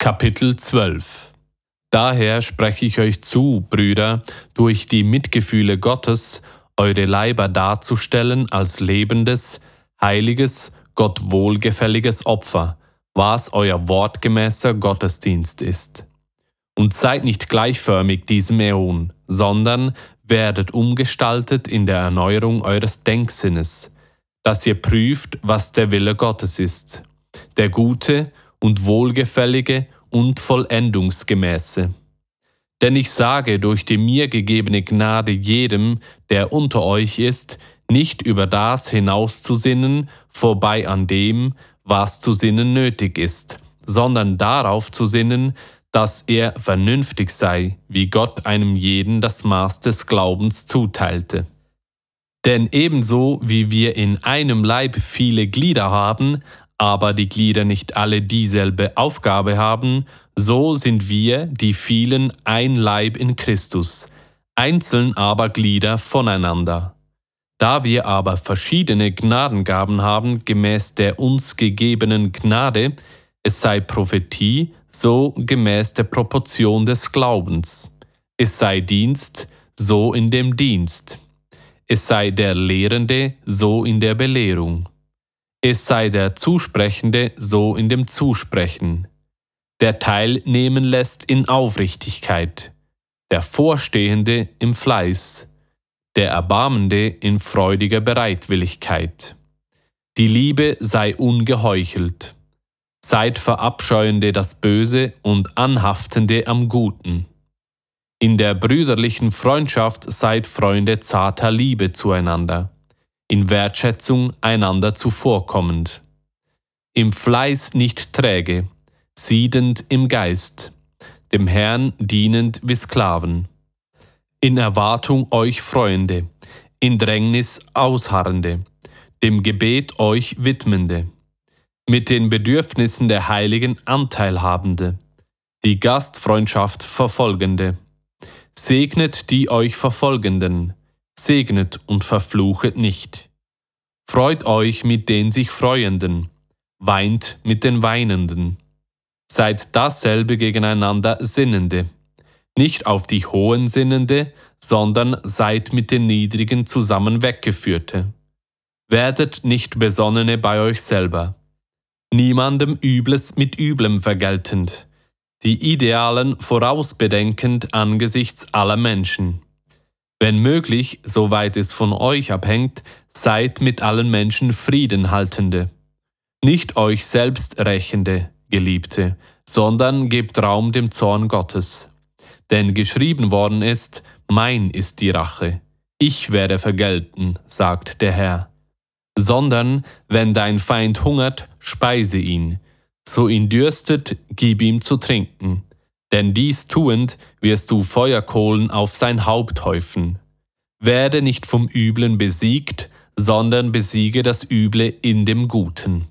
Kapitel 12. Daher spreche ich euch zu, Brüder, durch die Mitgefühle Gottes, eure Leiber darzustellen als lebendes, heiliges, Gott wohlgefälliges Opfer, was euer wortgemäßer Gottesdienst ist. Und seid nicht gleichförmig diesem Äon, sondern werdet umgestaltet in der Erneuerung eures Denksinnes, dass ihr prüft, was der Wille Gottes ist, der gute und wohlgefällige und vollendungsgemäße. Denn ich sage durch die mir gegebene Gnade jedem, der unter euch ist, nicht über das hinauszusinnen, vorbei an dem, was zu sinnen nötig ist, sondern darauf zu sinnen, dass er vernünftig sei, wie Gott einem jeden das Maß des Glaubens zuteilte. Denn ebenso wie wir in einem Leib viele Glieder haben, aber die Glieder nicht alle dieselbe Aufgabe haben, so sind wir, die vielen, ein Leib in Christus, einzeln aber Glieder voneinander. Da wir aber verschiedene Gnadengaben haben, gemäß der uns gegebenen Gnade, es sei Prophetie, so gemäß der Proportion des Glaubens, es sei Dienst, so in dem Dienst, es sei der Lehrende, so in der Belehrung, es sei der Zusprechende, so in dem Zusprechen, der teilnehmen lässt in Aufrichtigkeit, der Vorstehende im Fleiß, der Erbarmende in freudiger Bereitwilligkeit. Die Liebe sei ungeheuchelt. Seid Verabscheuende das Böse und Anhaftende am Guten. In der brüderlichen Freundschaft seid Freunde zarter Liebe zueinander, in Wertschätzung einander zuvorkommend. Im Fleiß nicht träge, siedend im Geist, dem Herrn dienend wie Sklaven. In Erwartung euch Freuende, in Drängnis ausharrende, dem Gebet euch widmende, mit den Bedürfnissen der Heiligen Anteil habende, die Gastfreundschaft verfolgende. Segnet die euch Verfolgenden, segnet und verfluchet nicht. Freut euch mit den sich Freuenden, weint mit den Weinenden. Seid dasselbe gegeneinander Sinnende, nicht auf die Hohen Sinnende, sondern seid mit den Niedrigen zusammen Weggeführte. Werdet nicht Besonnene bei euch selber, niemandem Übles mit Üblem vergeltend, die Idealen vorausbedenkend angesichts aller Menschen. Wenn möglich, soweit es von euch abhängt, seid mit allen Menschen Frieden haltende, nicht euch selbst rächende, Geliebte, sondern gebt Raum dem Zorn Gottes. Denn geschrieben worden ist, mein ist die Rache, ich werde vergelten, sagt der Herr. Sondern, wenn dein Feind hungert, speise ihn, so ihn dürstet, gib ihm zu trinken. Denn dies tuend, wirst du Feuerkohlen auf sein Haupt häufen. Werde nicht vom Üblen besiegt, sondern besiege das Üble in dem Guten.